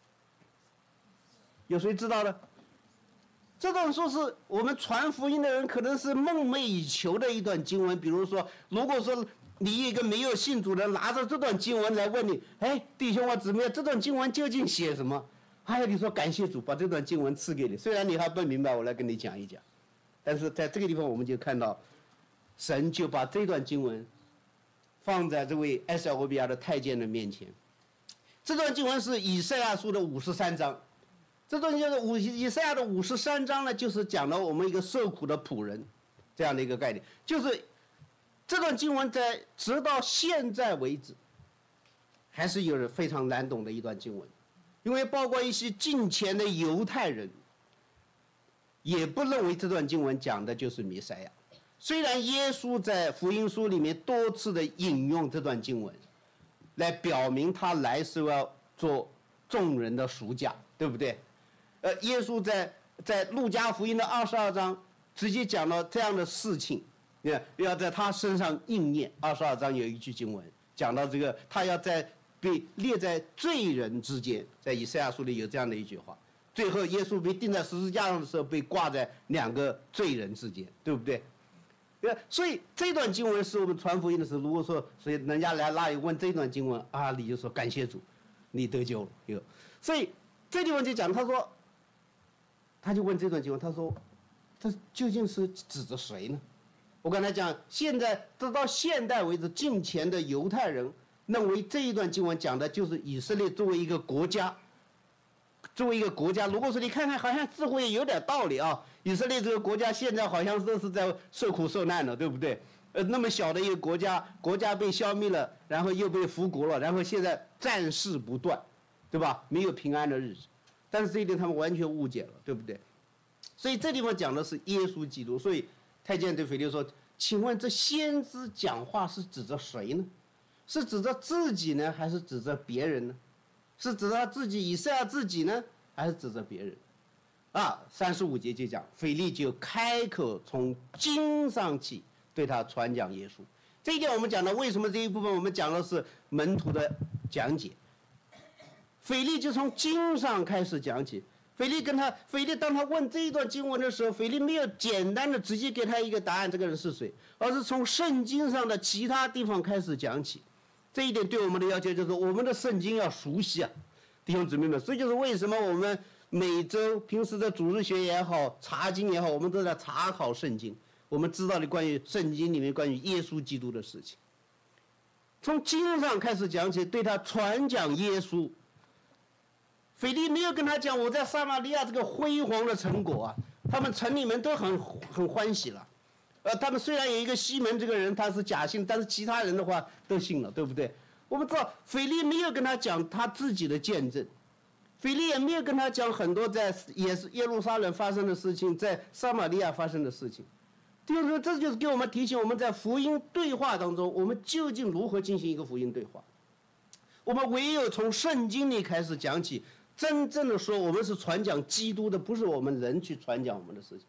有谁知道呢？这段说是我们传福音的人可能是梦寐以求的一段经文。比如说，如果说你一个没有信主的人拿着这段经文来问你，哎，弟兄啊姊妹，这段经文究竟写什么？哎呀，你说感谢主，把这段经文赐给你。虽然你还不明白，我来跟你讲一讲。但是在这个地方，我们就看到，神就把这段经文放在这位埃塞俄比亚的太监的面前。这段经文是以赛亚书的五十三章。这段就是五以赛亚的五十三章呢，就是讲了我们一个受苦的仆人这样的一个概念。就是这段经文在直到现在为止，还是有人非常难懂的一段经文，因为包括一些近前的犹太人，也不认为这段经文讲的就是弥赛亚。虽然耶稣在福音书里面多次的引用这段经文，来表明他来是要做众人的赎价，对不对？呃，耶稣在在路加福音的二十二章直接讲了这样的事情，你看要在他身上应验。二十二章有一句经文讲到这个，他要在被列在罪人之间，在以赛亚书里有这样的一句话。最后耶稣被钉在十字架上的时候，被挂在两个罪人之间，对不对？对，所以这段经文是我们传福音的时候，如果说所以人家来那里问这段经文啊，你就说感谢主，你得救了。有，所以这地方就讲，他说。他就问这段经文，他说：“这究竟是指着谁呢？”我刚才讲，现在直到现代为止，近前的犹太人认为这一段经文讲的就是以色列作为一个国家，作为一个国家。如果说你看看，好像似乎也有点道理啊。以色列这个国家现在好像都是在受苦受难的，对不对？呃，那么小的一个国家，国家被消灭了，然后又被复国了，然后现在战事不断，对吧？没有平安的日子。但是这一点他们完全误解了，对不对？所以这地方讲的是耶稣基督。所以太监对腓力说：“请问这先知讲话是指着谁呢？是指着自己呢，还是指着别人呢？是指着他自己以赛亚自己呢，还是指着别人？”啊，三十五节就讲，腓力就开口从经上起对他传讲耶稣。这一点我们讲的，为什么这一部分我们讲的是门徒的讲解？腓力就从经上开始讲起。腓力跟他，腓力当他问这一段经文的时候，腓力没有简单的直接给他一个答案，这个人是谁，而是从圣经上的其他地方开始讲起。这一点对我们的要求就是我们的圣经要熟悉啊，弟兄姊妹们。所以就是为什么我们每周平时的主日学也好，查经也好，我们都在查考圣经，我们知道的关于圣经里面关于耶稣基督的事情，从经上开始讲起，对他传讲耶稣。腓力没有跟他讲我在撒玛利亚这个辉煌的成果啊，他们城里面都很很欢喜了。呃，他们虽然有一个西门这个人他是假信，但是其他人的话都信了，对不对？我们知道腓力没有跟他讲他自己的见证，腓力也没有跟他讲很多在也是耶路撒冷发生的事情，在撒玛利亚发生的事情。就是说，这就是给我们提醒，我们在福音对话当中，我们究竟如何进行一个福音对话？我们唯有从圣经里开始讲起。真正的说，我们是传讲基督的，不是我们人去传讲我们的事情。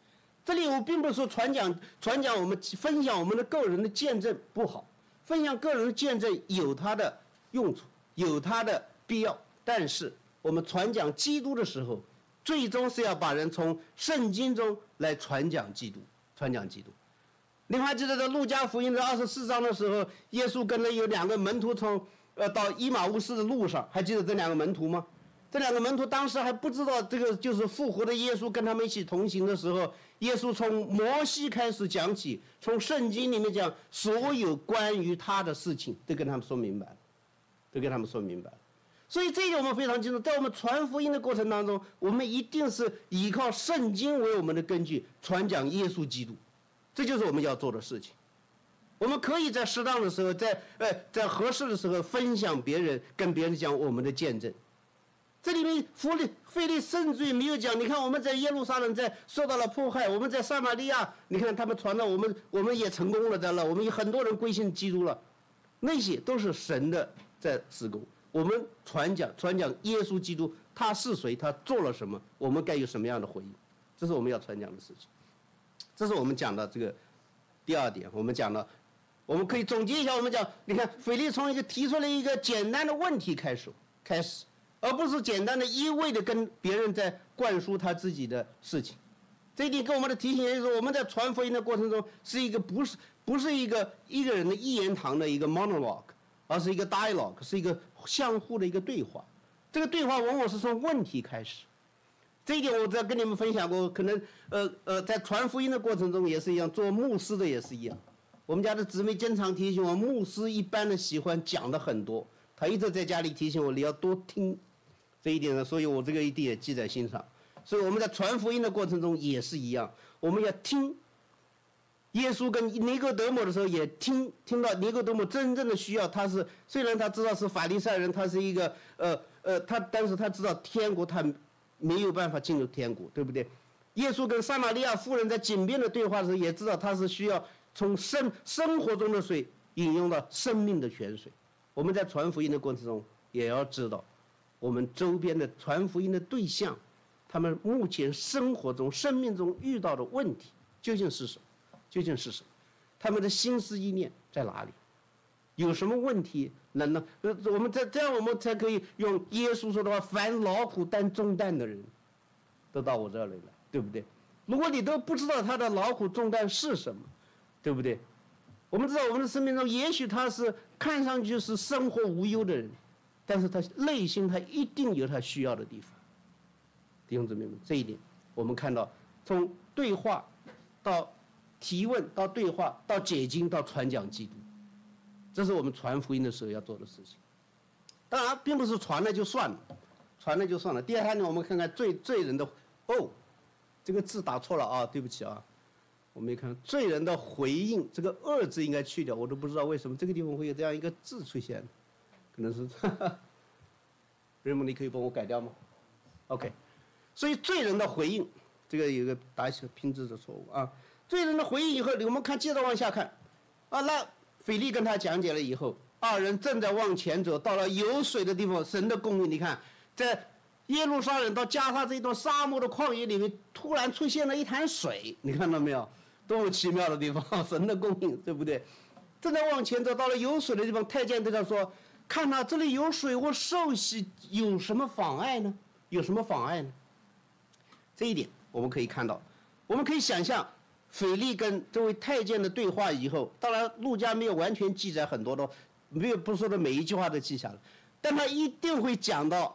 这里我并不是说传讲传讲我们分享我们的个人的见证不好，分享个人的见证有它的用处，有它的必要，但是我们传讲基督的时候，最终是要把人从圣经中来传讲基督，传讲基督。你还记得在路加福音的二十四章的时候，耶稣跟了有两个门徒从呃到伊马乌斯的路上，还记得这两个门徒吗？这两个门徒当时还不知道这个就是复活的耶稣跟他们一起同行的时候，耶稣从摩西开始讲起，从圣经里面讲所有关于他的事情都跟他们说明白了，都跟他们说明白了。所以这一点我们非常清楚，在我们传福音的过程当中，我们一定是依靠圣经为我们的根据，传讲耶稣基督，这就是我们要做的事情。我们可以在适当的时候，在呃在合适的时候分享别人，跟别人讲我们的见证。这里面腓利腓利甚至于没有讲，你看我们在耶路撒冷在受到了迫害，我们在撒玛利亚，你看他们传到我们，我们也成功了的了，我们有很多人归信基督了，那些都是神的在施工。我们传讲传讲耶稣基督，他是谁，他做了什么，我们该有什么样的回应，这是我们要传讲的事情。这是我们讲的这个第二点，我们讲了，我们可以总结一下，我们讲，你看腓利从一个提出了一个简单的问题开始开始。而不是简单的一味的跟别人在灌输他自己的事情，这一点给我们的提醒也就是说，我们在传福音的过程中是一个不是不是一个一个人的一言堂的一个 monologue， 而是一个 dialogue， 是一个相互的一个对话。这个对话往往是从问题开始。这一点我在跟你们分享过，可能呃呃在传福音的过程中也是一样，做牧师的也是一样。我们家的姊妹经常提醒我，牧师一般的喜欢讲的很多，他一直在家里提醒我，你要多听。这一点呢，所以我这个一定也记在心上。所以我们在传福音的过程中也是一样，我们要听耶稣跟尼哥德摩的时候，也听听到尼哥德摩真正的需要，他是虽然他知道是法利赛人，他是一个呃呃他，但是他知道天国他没有办法进入天国，对不对？耶稣跟撒玛利亚妇人在井边的对话的时候，也知道他是需要从生生活中的水引用到生命的泉水。我们在传福音的过程中也要知道。我们周边的传福音的对象，他们目前生活中、生命中遇到的问题究竟是什么？究竟是什么？他们的心思意念在哪里？有什么问题能呢？呃，我们在这样，我们才可以用耶稣说的话：“凡劳苦担重担的人，都到我这里来，对不对？”如果你都不知道他的劳苦重担是什么，对不对？我们知道我们的生命中，也许他是看上去是生活无忧的人。但是他内心他一定有他需要的地方，弟兄姊妹们，这一点我们看到，从对话到提问，到对话，到解经，到传讲基督，这是我们传福音的时候要做的事情。当然，并不是传了就算了，传了就算了。第二呢，我们看看罪罪人的哦，这个字打错了啊，对不起啊，我们看罪人的回应，这个恶字应该去掉，我都不知道为什么这个地方会有这样一个字出现。可能是，瑞蒙，你可以帮我改掉吗 ？OK， 所以罪人的回应，这个有个打一个拼字的错误啊。罪人的回应以后，我们看接着往下看，啊，那腓利跟他讲解了以后，二人正在往前走，到了有水的地方，神的供应，你看，在耶路撒冷到加沙这一段沙漠的旷野里面，突然出现了一潭水，你看到没有？多么奇妙的地方，神的供应，对不对？正在往前走，到了有水的地方，太监对他说。看啊，这里有水，我受洗有什么妨碍呢？有什么妨碍呢？这一点我们可以看到，我们可以想象腓利跟这位太监的对话以后，当然路加没有完全记载很多的，没有不说的每一句话都记下来，但他一定会讲到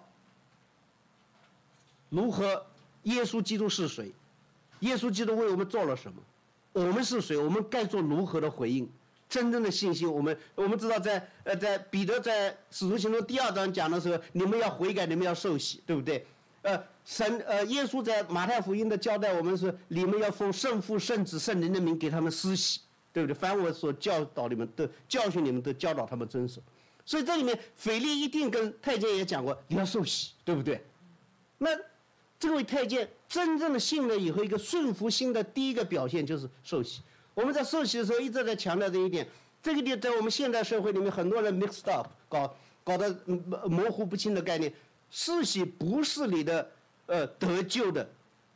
如何耶稣基督是谁，耶稣基督为我们做了什么，我们是谁，我们该做如何的回应。真正的信心，我们我们知道在，在呃在彼得在使徒行传第二章讲的时候，你们要悔改，你们要受洗，对不对？呃，神呃耶稣在马太福音的交代我们是，你们要奉圣父、圣子、圣灵的名给他们施洗，对不对？凡我所教导你们的、教训你们的、教导他们遵守。所以这里面腓利一定跟太监也讲过，你要受洗，对不对？那这位太监真正的信了以后，一个顺服心的第一个表现就是受洗。我们在受洗的时候一直在强调这一点，这个点在我们现代社会里面，很多人 mixed up， 搞搞得模糊不清的概念。受洗不是你的呃得救的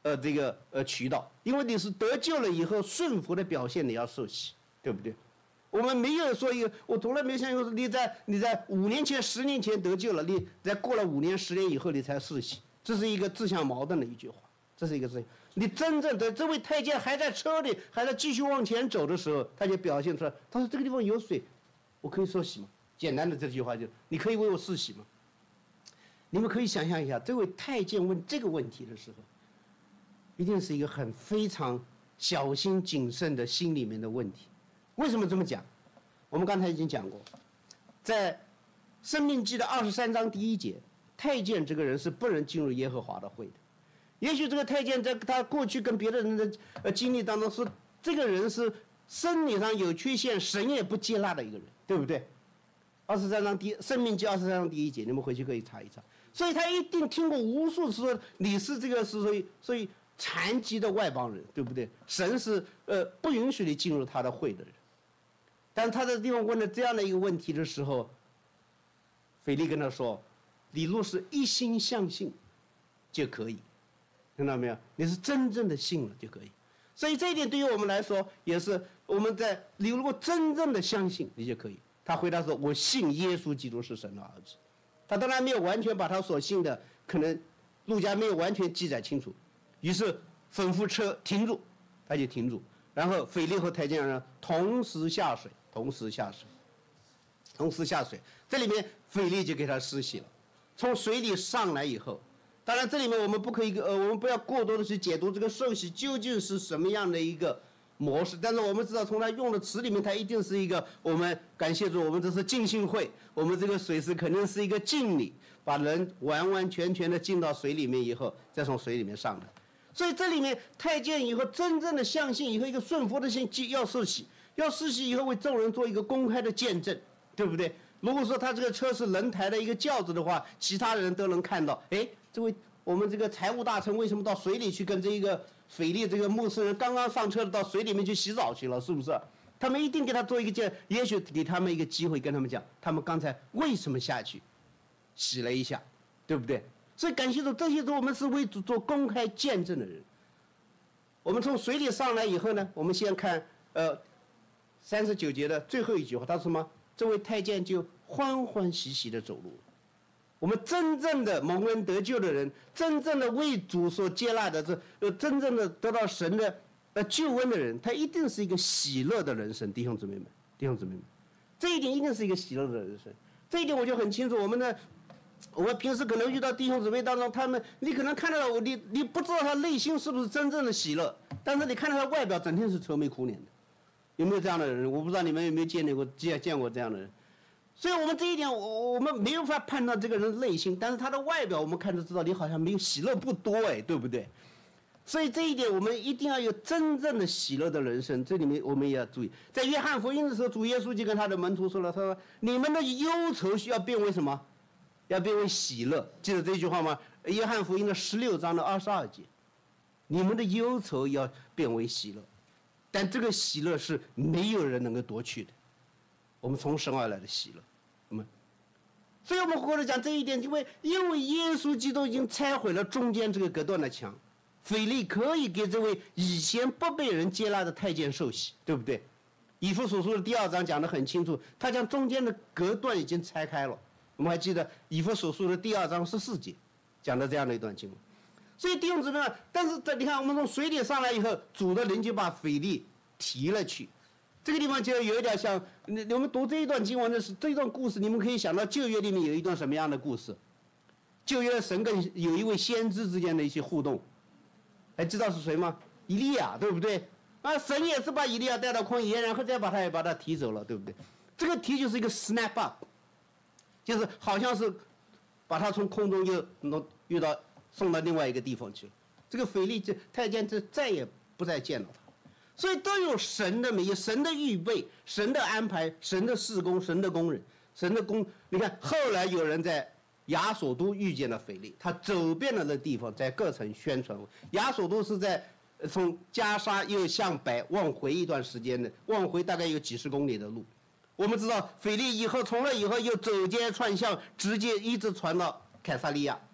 呃这个呃渠道，因为你是得救了以后顺服的表现，你要受洗，对不对？我们没有说一个，我从来没有想过你在你在五年前、十年前得救了，你在过了五年、十年以后你才受洗，这是一个自相矛盾的一句话，这是一个自。你真正的这位太监还在车里，还在继续往前走的时候，他就表现出来，他说这个地方有水，我可以受洗吗？简单的这句话就，你可以为我受洗吗？你们可以想象一下，这位太监问这个问题的时候，一定是一个很非常小心谨慎的心里面的问题。为什么这么讲？我们刚才已经讲过，在《申命记》的二十三章第一节，太监这个人是不能进入耶和华的会的。也许这个太监在他过去跟别的人的呃经历当中是，这个人是生理上有缺陷，神也不接纳的一个人，对不对？二十三章第《申命记》二十三章第一节，你们回去可以查一查。所以他一定听过无数次说你是这个是所以所以残疾的外邦人，对不对？神是呃不允许你进入他的会的人。但他在地方问了这样的一个问题的时候，腓力跟他说：“你若是一心相信，就可以。”听到没有？你是真正的信了就可以。所以这一点对于我们来说，也是我们在你如果真正的相信，你就可以。他回答说：“我信耶稣基督是神的儿子。”他当然没有完全把他所信的，可能路加没有完全记载清楚，于是吩咐车停住，他就停住。然后腓力和太监人同时下水，同时下水，同时下水。这里面腓力就给他施洗了，从水里上来以后。当然，这里面我们不可以，呃，我们不要过多的去解读这个受洗究竟是什么样的一个模式。但是我们知道，从他用的词里面，它一定是一个我们感谢主，我们这是浸信会，我们这个水是肯定是一个浸礼，把人完完全全的浸到水里面以后，再从水里面上来。所以这里面太监以后真正的相信以后，一个顺服的心，要受洗，要受洗以后为众人做一个公开的见证，对不对？如果说他这个车是人抬的一个轿子的话，其他人都能看到，哎，这位我们这个财务大臣为什么到水里去跟这一个腓力这个牧师人刚刚上车到水里面去洗澡去了，是不是？他们一定给他做一个见，也许给他们一个机会，跟他们讲他们刚才为什么下去洗了一下，对不对？所以感谢主，这些都我们是为主做公开见证的人。我们从水里上来以后呢，我们先看呃三十九节的最后一句话，他说什么？这位太监就欢欢喜喜的走路。我们真正的蒙恩得救的人，真正的为主所接纳的，这呃真正的得到神的呃救恩的人，他一定是一个喜乐的人生。弟兄姊妹们，弟兄姊妹们，这一点一定是一个喜乐的人生。这一点我就很清楚。我们呢，我们平时可能遇到弟兄姊妹当中，他们你可能看到我，你你不知道他内心是不是真正的喜乐，但是你看到他外表整天是愁眉苦脸的。有没有这样的人？我不知道你们有没有见过见见过这样的人。所以我们这一点，我我们没有法判断这个人内心，但是他的外表我们看就知道，你好像没有喜乐不多哎，对不对？所以这一点我们一定要有真正的喜乐的人生。这里面我们也要注意，在约翰福音的时候，主耶稣就跟他的门徒说了，他说：“你们的忧愁需要变为什么？要变为喜乐。”记得这句话吗？约翰福音的十六章的二十二节，你们的忧愁要变为喜乐。但这个喜乐是没有人能够夺去的，我们从神而来的喜乐。我们，所以我们或者讲这一点，因为因为耶稣基督已经拆毁了中间这个隔断的墙，腓力可以给这位以前不被人接纳的太监受洗，对不对？以弗所书的第二章讲得很清楚，他将中间的隔断已经拆开了。我们还记得以弗所书的第二章十四节讲的这样的一段经文。所以弟兄姊妹们，但是在你看，我们从水里上来以后，主的灵就把腓力提了去。这个地方就有一点像，你我们读这一段经文的是这一段故事，你们可以想到旧约里面有一段什么样的故事？旧约神跟有一位先知之间的一些互动，还知道是谁吗？以利亚，对不对？啊，神也是把以利亚带到旷野，然后再把他也把他提走了，对不对？这个提就是一个 snap up， 就是好像是把他从空中又弄遇到。送到另外一个地方去了，这个腓力这太监这再也不再见到他，所以都有神的美意、神的预备、神的安排、神的事工、神的工人、神的工。你看，后来有人在亚索都遇见了腓力，他走遍了那地方，在各城宣传。亚索都是在从加沙又向北往回一段时间的，往回大概有几十公里的路。我们知道，腓力以后从那以后又走街串巷，直接一直传到凯撒利亚。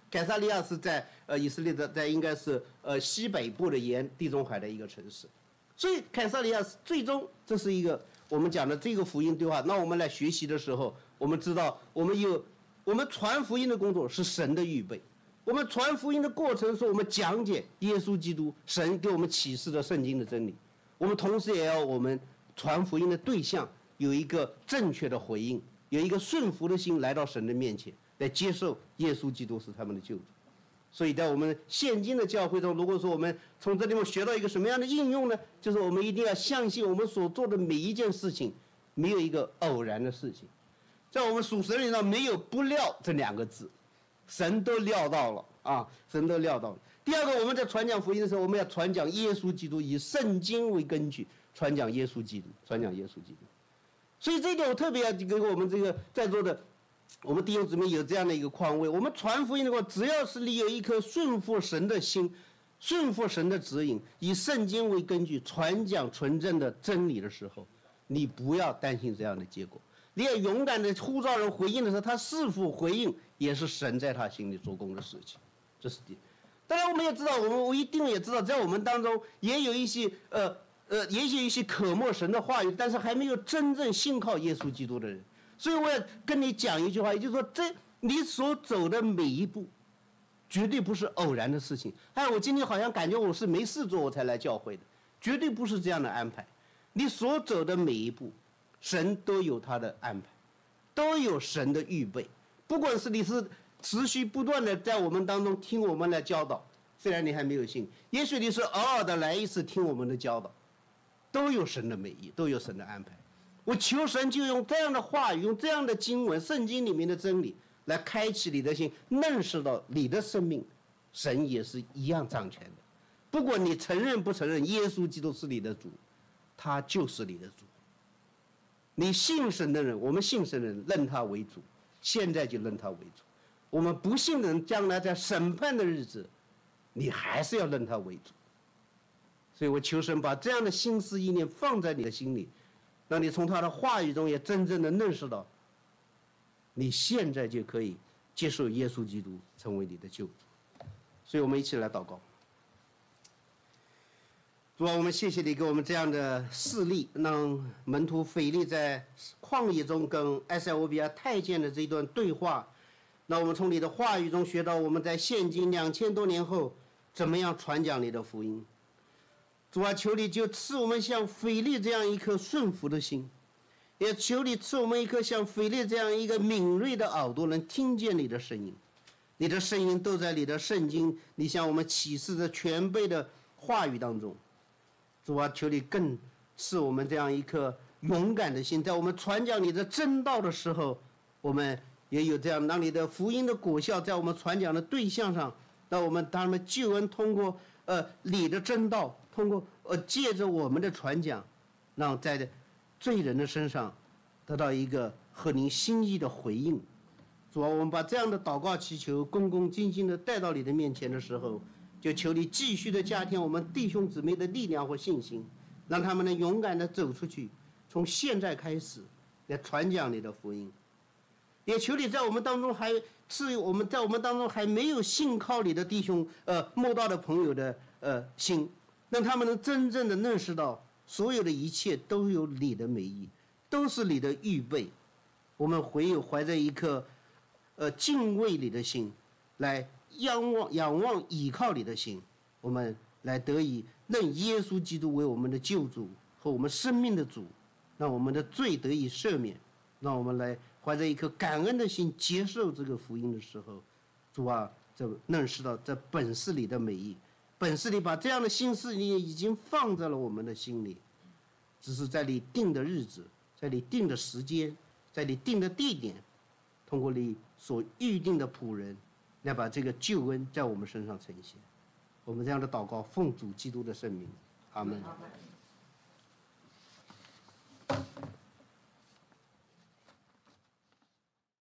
凯撒利亚是在呃以色列的，在应该是呃西北部的沿地中海的一个城市，所以凯撒利亚最终这是一个我们讲的这个福音对话。那我们来学习的时候，我们知道我们有我们传福音的工作是神的预备，我们传福音的过程是我们讲解耶稣基督神给我们启示的圣经的真理，我们同时也要我们传福音的对象有一个正确的回应，有一个顺服的心来到神的面前，来接受耶稣基督是他们的救主。所以在我们现今的教会中，如果说我们从这地方学到一个什么样的应用呢？就是我们一定要相信我们所做的每一件事情没有一个偶然的事情，在我们属神里上没有不料这两个字，神都料到了啊，神都料到了。第二个，我们在传讲福音的时候，我们要传讲耶稣基督，以圣经为根据传讲耶稣基督，传讲耶稣基督。所以这一点我特别要给我们这个在座的我们弟兄姊妹有这样的一个况味，我们传福音的话，只要是你有一颗顺服神的心，顺服神的指引，以圣经为根据传讲纯正的真理的时候，你不要担心这样的结果，你也勇敢的呼召人回应的时候，他是否回应也是神在他心里做工的事情，这是第一。当然我们也知道，我们我一定也知道，在我们当中也有一些呃呃也许一些渴慕神的话语，但是还没有真正信靠耶稣基督的人。所以我要跟你讲一句话，也就是说，这你所走的每一步，绝对不是偶然的事情。哎，我今天好像感觉我是没事做我才来教会的，绝对不是这样的安排。你所走的每一步，神都有他的安排，都有神的预备。不管是你是持续不断的在我们当中听我们来教导，虽然你还没有信，也许你是偶尔的来一次听我们的教导，都有神的美意，都有神的安排。我求神就用这样的话语，用这样的经文，圣经里面的真理来开启你的心，认识到你的生命神也是一样掌权的。不管你承认不承认耶稣基督是你的主，他就是你的主。你信神的人，我们信神的人认他为主，现在就认他为主。我们不信的人，将来在审判的日子，你还是要认他为主。所以我求神把这样的心思意念放在你的心里，让你从他的话语中也真正的认识到，你现在就可以接受耶稣基督成为你的救主。所以我们一起来祷告。主啊，我们谢谢你给我们这样的事例，让门徒腓力在旷野中跟埃塞俄比亚太监的这一段对话，让我们从你的话语中学到我们在现今两千多年后怎么样传讲你的福音。主啊，求你就赐我们像腓力这样一颗顺服的心，也求你赐我们一颗像腓力这样一个敏锐的耳朵，能听见你的声音。你的声音都在你的圣经，你向我们启示的全备的话语当中。主啊，求你更赐我们这样一颗勇敢的心，在我们传讲你的真道的时候，我们也有这样让你的福音的果效在我们传讲的对象上，让我们他们救恩通过呃你的真道，通过呃借着我们的传讲，让在罪人的身上得到一个合您心意的回应。主啊，我们把这样的祷告祈求恭恭敬敬的带到你的面前的时候，就求你继续的加添我们弟兄姊妹的力量和信心，让他们能勇敢的走出去，从现在开始来传讲你的福音。也求你在我们当中还赐予我们在我们当中还没有信靠你的弟兄呃慕道的朋友的呃心，让他们能真正的认识到所有的一切都有你的美意，都是你的预备。我们唯有怀着一颗呃敬畏你的心，来仰望仰望倚靠你的心，我们来得以认耶稣基督为我们的救主和我们生命的主，让我们的罪得以赦免，让我们来怀着一颗感恩的心接受这个福音的时候，主啊，这认识到这本是你的美意，本是你把这样的心思你已经放在了我们的心里，只是在你定的日子，在你定的时间，在你定的地点，通过你所预定的仆人来把这个救恩在我们身上呈现。我们这样的祷告奉主基督的圣名，阿们。